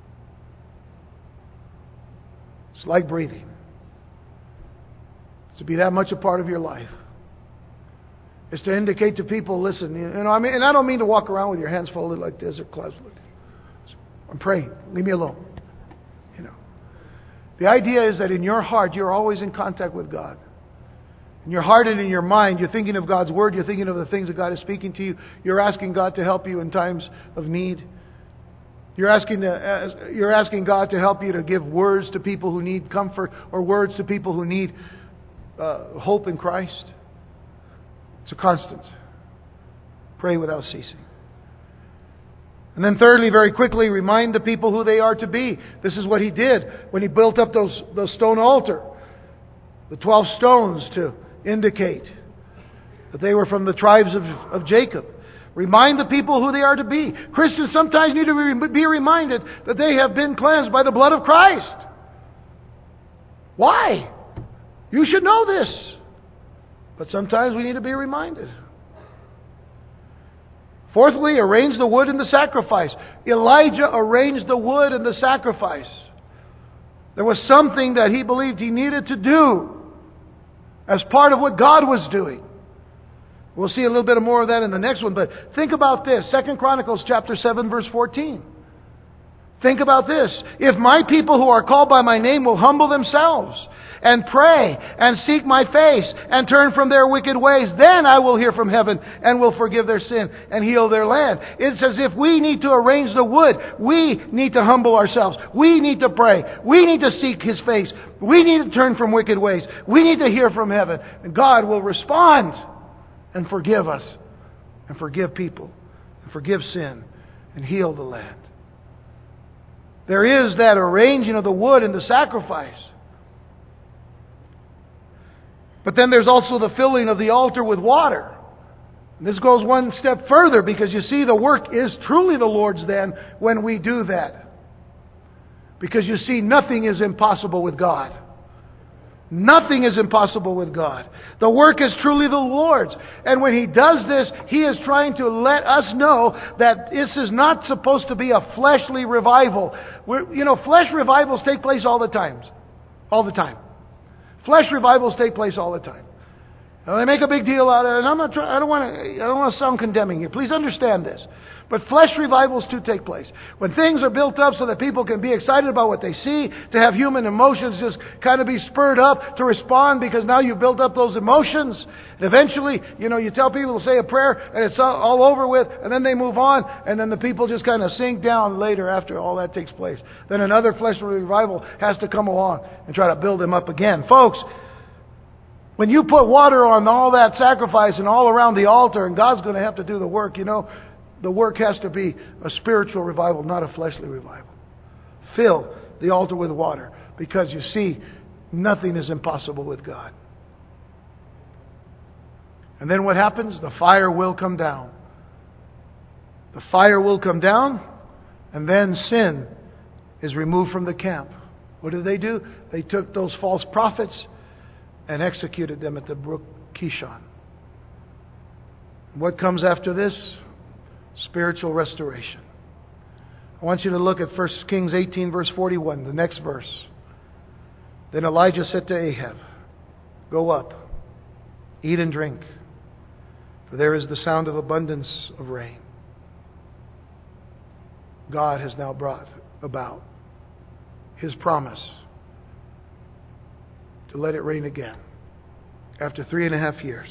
It's like breathing. It's to be that much a part of your life. It's to indicate to people, listen, you know, I mean, and I don't mean to walk around with your hands folded like this or closed like this. I'm praying. Leave me alone. You know. The idea is that in your heart, you're always in contact with God. In your heart and in your mind, you're thinking of God's Word. You're thinking of the things that God is speaking to you. You're asking God to help you in times of need. You're asking, to, you're asking God to help you to give words to people who need comfort or words to people who need uh, hope in Christ. It's a constant. Pray without ceasing. And then thirdly, very quickly, remind the people who they are to be. This is what He did when He built up those, those stone altar. The twelve stones to indicate that they were from the tribes of, of Jacob. Remind the people who they are to be. Christians sometimes need to be reminded that they have been cleansed by the blood of Christ. Why? You should know this. But sometimes we need to be reminded. Fourthly, arrange the wood and the sacrifice. Elijah arranged the wood and the sacrifice. There was something that he believed he needed to do as part of what God was doing. We'll see a little bit more of that in the next one. But think about this. Second Chronicles chapter seven verse fourteen. Think about this. If my people who are called by my name will humble themselves and pray and seek my face and turn from their wicked ways, then I will hear from heaven and will forgive their sin and heal their land. It's as if we need to arrange the wood. We need to humble ourselves. We need to pray. We need to seek His face. We need to turn from wicked ways. We need to hear from heaven. And God will respond and forgive us and forgive people and forgive sin and heal the land. There is that arranging of the wood and the sacrifice. But then there's also the filling of the altar with water. And this goes one step further because you see the work is truly the Lord's then when we do that. Because you see nothing is impossible with God. Nothing is impossible with God. The work is truly the Lord's. And when He does this, He is trying to let us know that this is not supposed to be a fleshly revival. We're, you know, flesh revivals take place all the time. All the time. Flesh revivals take place all the time. Now, they make a big deal out of it, and I'm not trying, I don't want to I don't want to sound condemning here. Please understand this. But flesh revivals too take place. When things are built up so that people can be excited about what they see, to have human emotions just kind of be spurred up to respond because now you've built up those emotions. And eventually, you know, you tell people to say a prayer and it's all over with, and then they move on, and then the people just kind of sink down later after all that takes place. Then another fleshly revival has to come along and try to build them up again. Folks, when you put water on all that sacrifice and all around the altar, and God's going to have to do the work, you know, the work has to be a spiritual revival, not a fleshly revival. Fill the altar with water, because you see, nothing is impossible with God. And then what happens? The fire will come down. The fire will come down, and then sin is removed from the camp. What did they do? They took those false prophets and executed them at the brook Kishon. What comes after this? Spiritual restoration. I want you to look at First Kings eighteen verse forty-one, the next verse. Then Elijah said to Ahab, "Go up, eat and drink, for there is the sound of abundance of rain." God has now brought about His promise to let it rain again after three and a half years.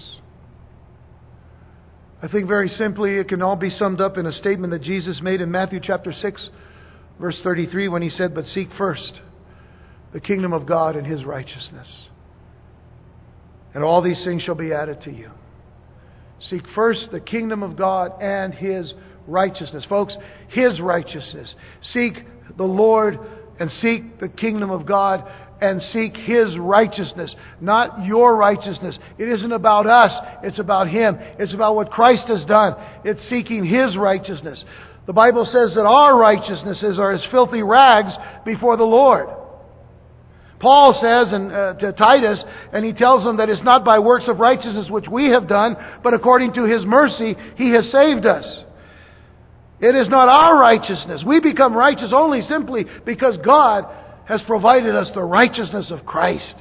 I think very simply it can all be summed up in a statement that Jesus made in Matthew chapter six, verse thirty-three, when He said, "But seek first the kingdom of God and His righteousness, and all these things shall be added to you." Seek first the kingdom of God and His righteousness. Folks, His righteousness. Seek the Lord and seek the kingdom of God and seek His righteousness, not your righteousness. It isn't about us. It's about Him. It's about what Christ has done. It's seeking His righteousness. The Bible says that our righteousnesses are as filthy rags before the Lord. Paul says in, uh, to Titus, and he tells them that it's not by works of righteousness which we have done, but according to His mercy He has saved us. It is not our righteousness. We become righteous only simply because God has provided us the righteousness of Christ.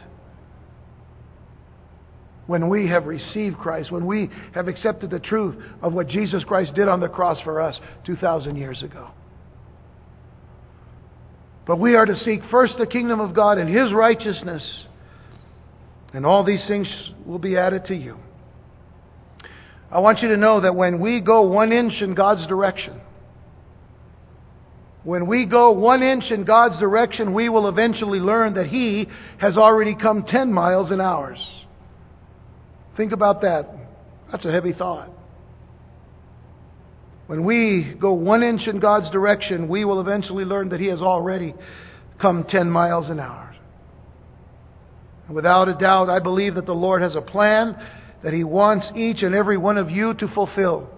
When we have received Christ, when we have accepted the truth of what Jesus Christ did on the cross for us two thousand years ago. But we are to seek first the kingdom of God and His righteousness, and all these things will be added to you. I want you to know that when we go one inch in God's direction, when we go one inch in God's direction, we will eventually learn that He has already come ten miles in ours. Think about that. That's a heavy thought. When we go one inch in God's direction, we will eventually learn that He has already come ten miles an hour. And without a doubt, I believe that the Lord has a plan that He wants each and every one of you to fulfill.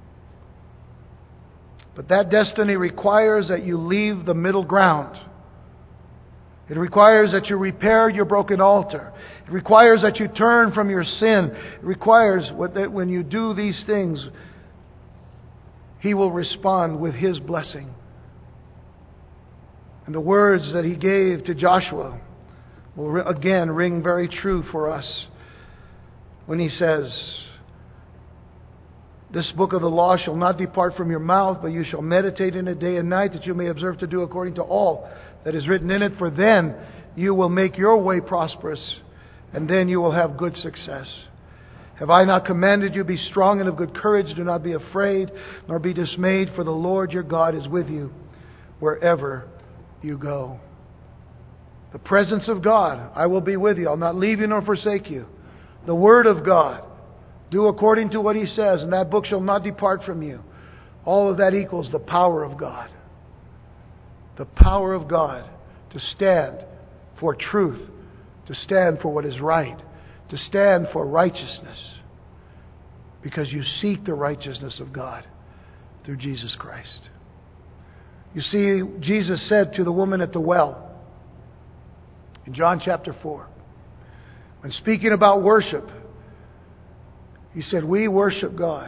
But that destiny requires that you leave the middle ground. It requires that you repair your broken altar. It requires that you turn from your sin. It requires that when you do these things, He will respond with His blessing. And the words that He gave to Joshua will again ring very true for us when He says, "This book of the law shall not depart from your mouth, but you shall meditate in it day and night, that you may observe to do according to all that is written in it. For then you will make your way prosperous, and then you will have good success. Have I not commanded you, be strong and of good courage? Do not be afraid, nor be dismayed, for the Lord your God is with you wherever you go." The presence of God, "I will be with you. I'll not leave you nor forsake you." The Word of God, "Do according to what He says, and that book shall not depart from you." All of that equals the power of God. The power of God to stand for truth, to stand for what is right, to stand for righteousness, because you seek the righteousness of God through Jesus Christ. You see, Jesus said to the woman at the well in John chapter four, when speaking about worship, He said, "We worship God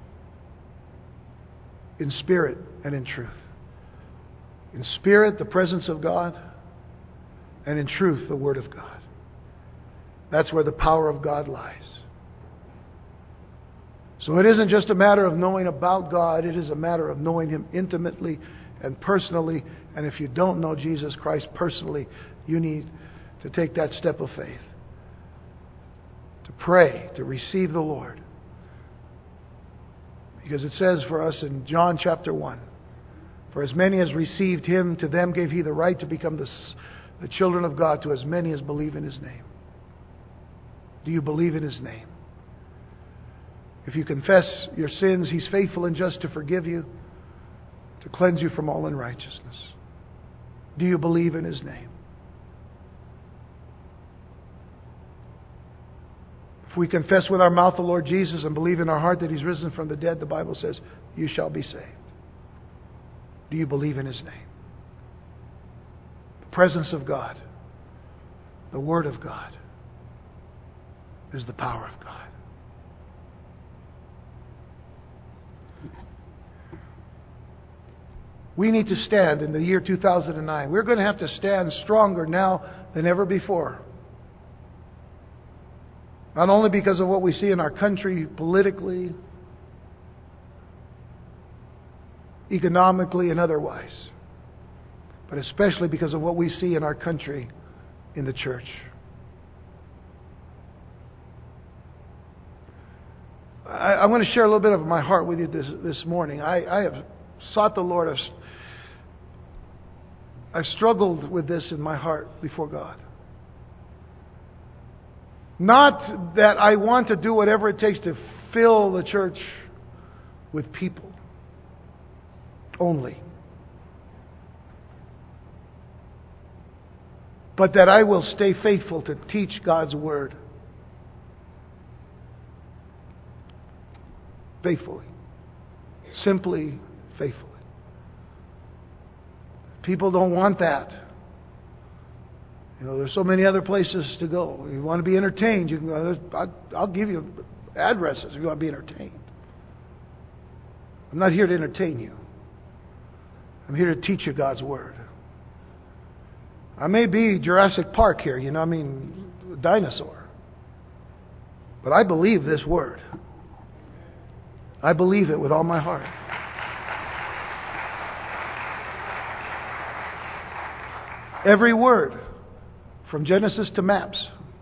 in spirit and in truth." In spirit, the presence of God, and in truth, the Word of God. That's where the power of God lies. So it isn't just a matter of knowing about God, it is a matter of knowing Him intimately and personally. And if you don't know Jesus Christ personally, you need to take that step of faith. To pray, to receive the Lord. Because it says for us in John chapter one, "For as many as received Him, to them gave He the right to become the, the children of God, to as many as believe in His name." Do you believe in His name? If you confess your sins, He's faithful and just to forgive you, to cleanse you from all unrighteousness. Do you believe in His name? If we confess with our mouth the Lord Jesus and believe in our heart that He's risen from the dead, the Bible says, you shall be saved. Do you believe in His name? The presence of God, the Word of God, is the power of God. We need to stand in the year two thousand nine. We're going to have to stand stronger now than ever before. Not only because of what we see in our country politically, economically, and otherwise, but especially because of what we see in our country in the church. I, I want to share a little bit of my heart with you this, this morning. I, I have sought the Lord. I've, I've struggled with this in my heart before God. Not that I want to do whatever it takes to fill the church with people only, but that I will stay faithful to teach God's Word faithfully, simply faithfully. People don't want that. You know, there's so many other places to go. You want to be entertained, you can go. I'll, I'll give you addresses if you want to be entertained. I'm not here to entertain you. I'm here to teach you God's Word. I may be Jurassic Park here, you know, I mean, a dinosaur. But I believe this Word. I believe it with all my heart. Every word, from Genesis to maps.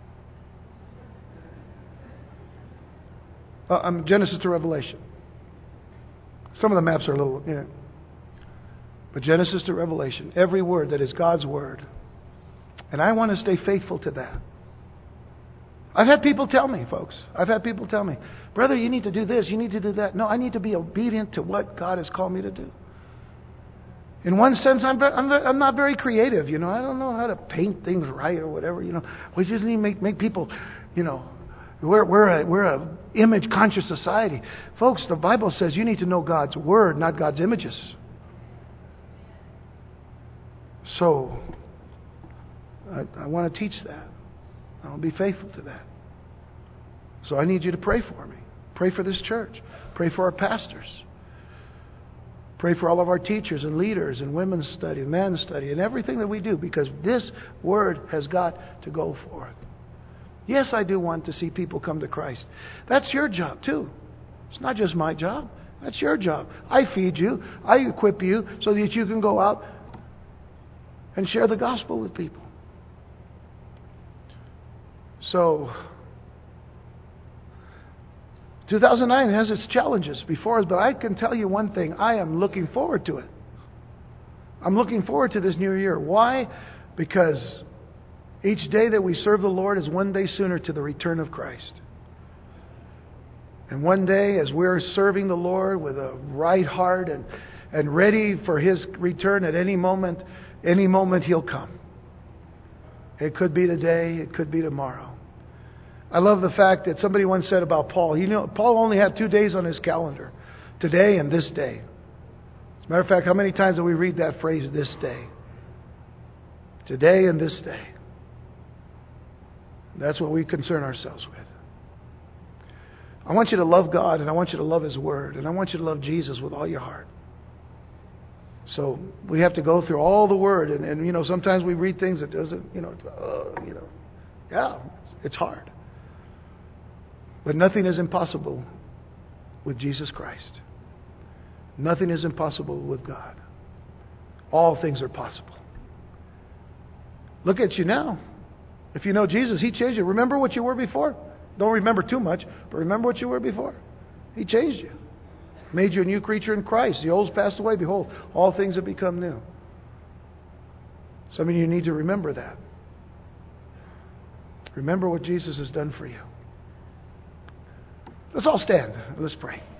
Uh, um, Genesis to Revelation. Some of the maps are a little, yeah. But Genesis to Revelation, every word that is God's Word. And I want to stay faithful to that. I've had people tell me, folks, I've had people tell me, brother, you need to do this, you need to do that. No, I need to be obedient to what God has called me to do. In one sense, I'm, I'm, I'm not very creative, you know. I don't know how to paint things right or whatever, you know. We just need to make, make people, you know, we're, we're a, we're a image-conscious society. Folks, the Bible says you need to know God's Word, not God's images. So, I, I want to teach that. I want to be faithful to that. So I need you to pray for me. Pray for this church. Pray for our pastors. Pray for all of our teachers and leaders and women's study, men's study, and everything that we do, because this Word has got to go forth. Yes, I do want to see people come to Christ. That's your job too. It's not just my job. That's your job. I feed you. I equip you so that you can go out and share the gospel with people. So, two thousand nine has its challenges before us, but I can tell you one thing. I am looking forward to it. I'm looking forward to this new year. Why? Because each day that we serve the Lord is one day sooner to the return of Christ. And one day, as we're serving the Lord with a right heart and, and ready for His return at any moment, any moment He'll come. It could be today, it could be tomorrow. I love the fact that somebody once said about Paul, you know, Paul only had two days on his calendar, today and this day. As a matter of fact, how many times do we read that phrase, this day? Today and this day. That's what we concern ourselves with. I want you to love God, and I want you to love His Word, and I want you to love Jesus with all your heart. So we have to go through all the Word, and, and you know, sometimes we read things that doesn't, you know, uh, you know, yeah, it's hard. But nothing is impossible with Jesus Christ. Nothing is impossible with God. All things are possible. Look at you now. If you know Jesus, He changed you. Remember what you were before? Don't remember too much, but remember what you were before. He changed you. Made you a new creature in Christ. The old's passed away. Behold, all things have become new. Some of you need to remember that. Remember what Jesus has done for you. Let's all stand. Let's pray.